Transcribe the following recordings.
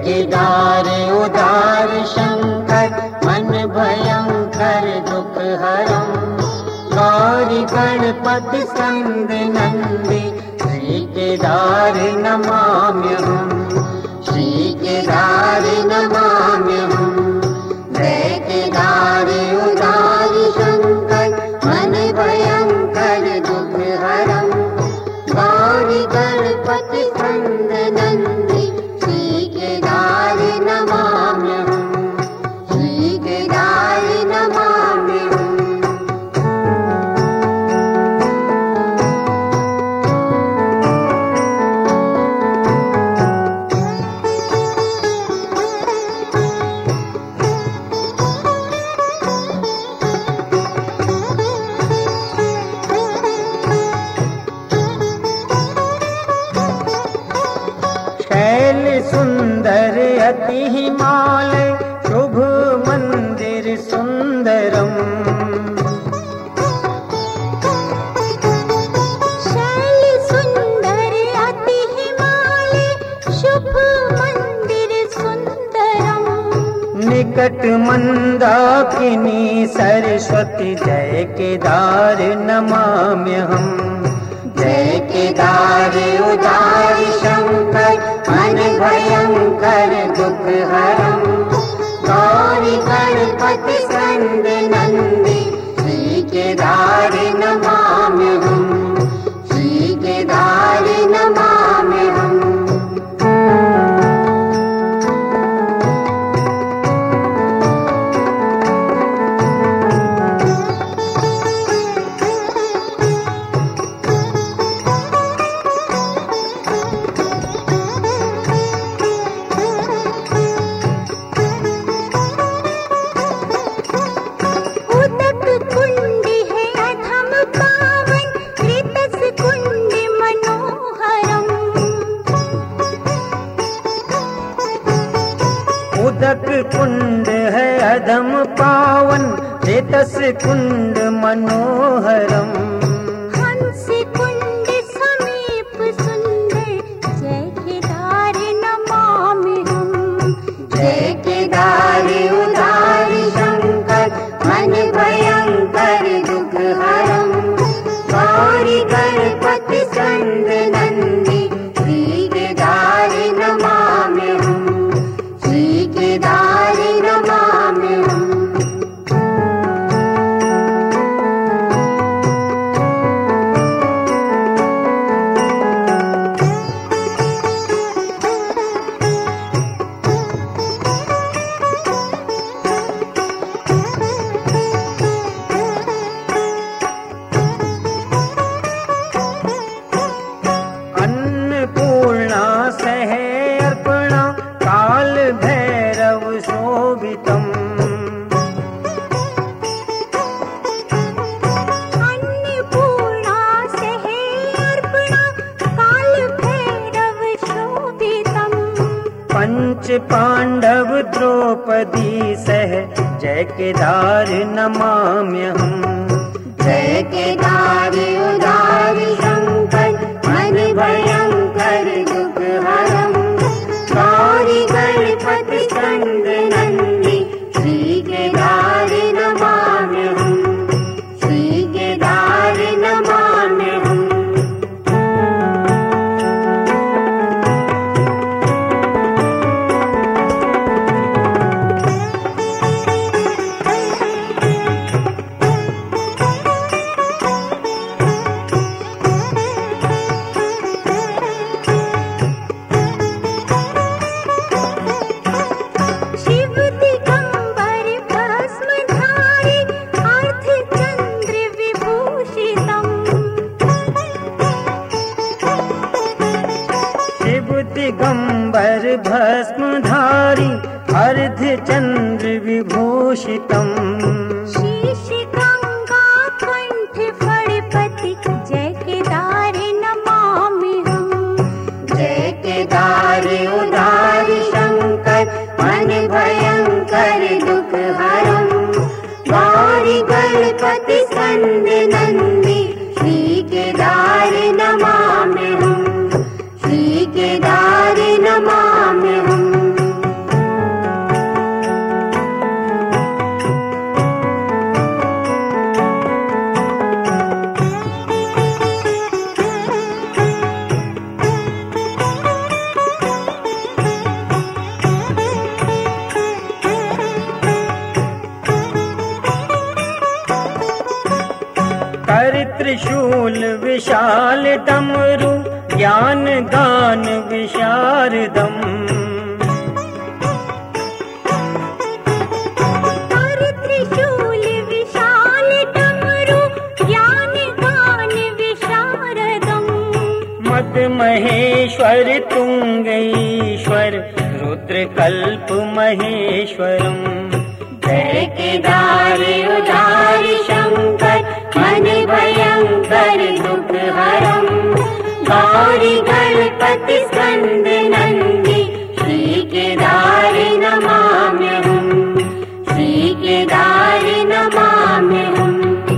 केदार उदार शंकर मन भयंकर दुख हरम। गौरी गणपति स्कंद नंदी श्री केदार नमाम्यहम्। श्री केदार नमाम्यहम्। जय केदार उदार शंकर मन भयंकर दुख हरम। गौरी गणपति स्कंद नंदी श्री केदार नमाम्यहम्। श्री केदार नमाम्यहम्। सुंदर अति हिमालय शुभ मंदिर सुंदरम। शैल सुंदर अति हिमालय शुभ मंदिर सुंदरम। निकट मंदाकिनी सरस्वती जय केदार नमाम्यहम्। जय केदार उदार शंकर मन भयंकर दुख हरम। गौरी गणपति स्कंद नंदी श्री केदार नमाम्यहम्। श्री केदार नमाम्यहम्। उदक कुंड है अधम पावन रेतस कुंड मनोहरम। हंस कुंड समीप सुंदर जय केदार नमाम्यहम्। जय केदार उदार शंकर मन भयंकर दुख हरम। गौरी गणपति स्कंद नंदी श्री केदार नमाम्यहम्। श्री केदार नमाम्यहम्। अन्नपूर्णा सह अर्पणा काल भैरव शोभितम्। अन्नपूर्णा सह अर्पणा काल भैरव शोभितम्। पंच पांडव द्रौपदी सह जय केदार नमाम्यहम्। जय केदार उदार शंकर मन भयंकर दुख हरम। गौरी गणपति स्कंद नंदी श्री केदार नमाम्यहम्। श्री केदार नमाम्यहम्। दिगंबर भस्मधारी अर्धचंद्र विभूषितम्। शीश गंगा कंठ फणिपति जय केदार नमाम्यहम्। जय केदार उदार शंकर मन भयंकर दुख हरम। गौरी गणपति स्कंद नंदी श्री केदार नमाम्यहम्। श्री केदार नमाम्यहम्। त्रिशूल विशाल डमरू ज्ञान गान विशारदम। और त्रिशूल विशाल डमरू ज्ञान गान विशारदम। मद महेश्वर तुंगईश्वर रुद्र कल्प महेश्वरम। जय केदारी उदारी शंकर मन भयंकर दुख हरम। गौरी गणपति स्कंद नंदी श्री केदारी नमाम्यहम्। श्री केदारी नमाम्यहम्।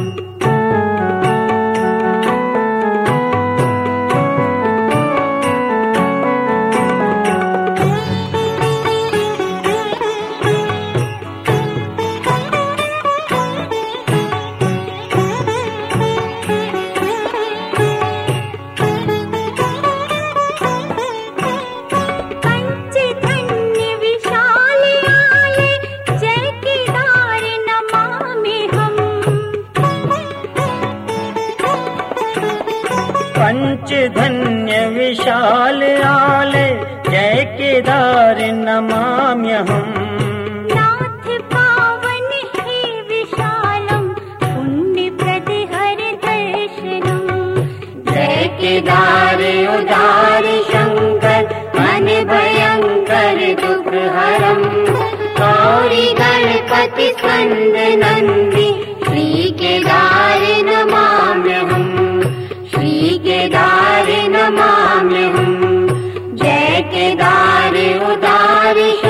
पंच धन्य विशाल आलय जय केदार नमाम्यहम्। नाथ पावन हे विशालम पुण्यप्रद हर दर्शनम। जय केदारी उदारी शंकर मन भयंकर दुख हरम। गौरी गणपति स्कंद नंदी श्री केदारी नमाम्यहम्। श्री केदारी नमाम्यहम्। जय केदारी उदारी